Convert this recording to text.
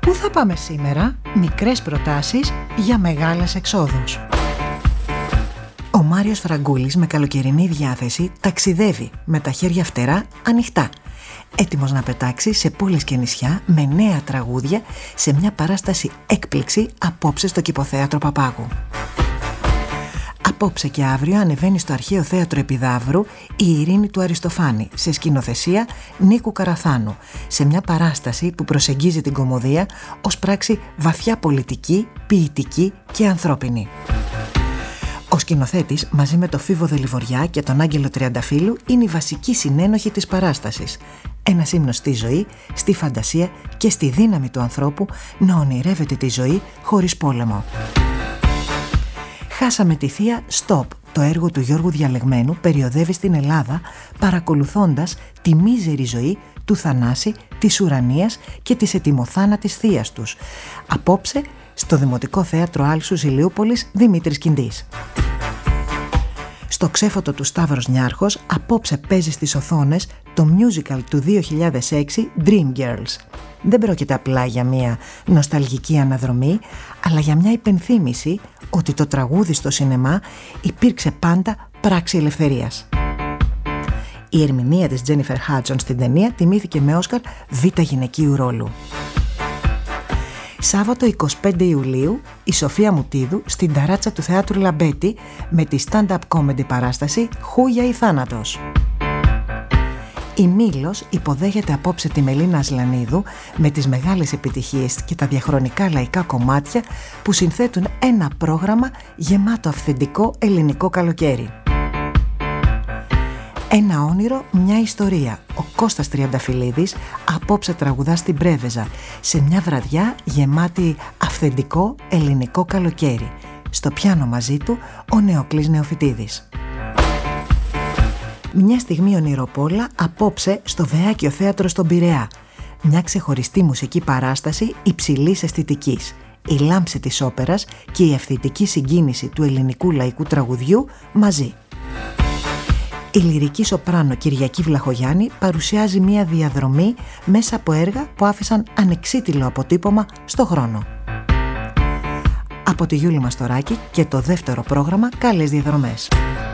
Πού θα πάμε σήμερα? Μικρές προτάσεις για μεγάλες εξόδους. Ο Μάριος Φραγκούλης με καλοκαιρινή διάθεση ταξιδεύει με τα χέρια φτερά ανοιχτά, έτοιμος να πετάξει σε πόλεις και νησιά με νέα τραγούδια σε μια παράσταση έκπληξη απόψε στο Κηποθέατρο Παπάγου. Απόψε και αύριο ανεβαίνει στο Αρχαίο Θέατρο Επιδαύρου η Ειρήνη του Αριστοφάνη σε σκηνοθεσία Νίκου Καραθάνου, σε μια παράσταση που προσεγγίζει την κωμωδία ως πράξη βαθιά πολιτική, ποιητική και ανθρώπινη. Ο σκηνοθέτης μαζί με τον Φίβο Δελιβοριά και τον Άγγελο Τριανταφύλου είναι η βασική συνένοχη της παράστασης. Ένας ύμνος στη ζωή, στη φαντασία και στη δύναμη του ανθρώπου να ονειρεύεται τη ζωή χωρίς πόλεμο. Χάσαμε τη θεία Stop, το έργο του Γιώργου Διαλεγμένου, περιοδεύει στην Ελλάδα παρακολουθώντας τη μίζερη ζωή του Θανάση, της Ουρανίας και της ετοιμοθάνατης θείας τους. Απόψε στο Δημοτικό Θέατρο Άλσους Ηλιούπολης Δημήτρης Κιντής. Στο ξέφωτο του Σταύρος Νιάρχος απόψε παίζει στις οθόνες το musical του 2006 Dream Girls. Δεν πρόκειται απλά για μια νοσταλγική αναδρομή, αλλά για μια υπενθύμηση ότι το τραγούδι στο σινεμά υπήρξε πάντα πράξη ελευθερίας. Η ερμηνεία της Τζένιφερ Χάτζον στην ταινία τιμήθηκε με Όσκαρ β' γυναικείου ρόλου. Σάββατο 25 Ιουλίου η Σοφία Μουτίδου στην ταράτσα του Θεάτρου Λαμπέτη με τη stand-up comedy παράσταση «Χούγια ή θάνατος». Η Μήλος υποδέχεται απόψε τη Μελίνα Ασλανίδου με τις μεγάλες επιτυχίες και τα διαχρονικά λαϊκά κομμάτια που συνθέτουν ένα πρόγραμμα γεμάτο αυθεντικό ελληνικό καλοκαίρι. Ένα όνειρο, μια ιστορία. Ο Κώστας Τριανταφυλλίδης απόψε τραγουδά στην Πρέβεζα σε μια βραδιά γεμάτη αυθεντικό ελληνικό καλοκαίρι. Στο πιάνο μαζί του ο Νεοκλής Νεοφυτίδης. Μια στιγμή ονειροπόλα απόψε στο Βεάκιο Θέατρο στον Πειραιά. Μια ξεχωριστή μουσική παράσταση υψηλής αισθητικής. Η λάμψη της όπερας και η ευθυτική συγκίνηση του ελληνικού λαϊκού τραγουδιού μαζί. Η λυρική σοπράνο Κυριακή Βλαχογιάννη παρουσιάζει μια διαδρομή μέσα από έργα που άφησαν ανεξίτηλο αποτύπωμα στο χρόνο. Από τη Γιούλη Μαστοράκη και το δεύτερο πρόγραμμα «Καλές διαδρομές».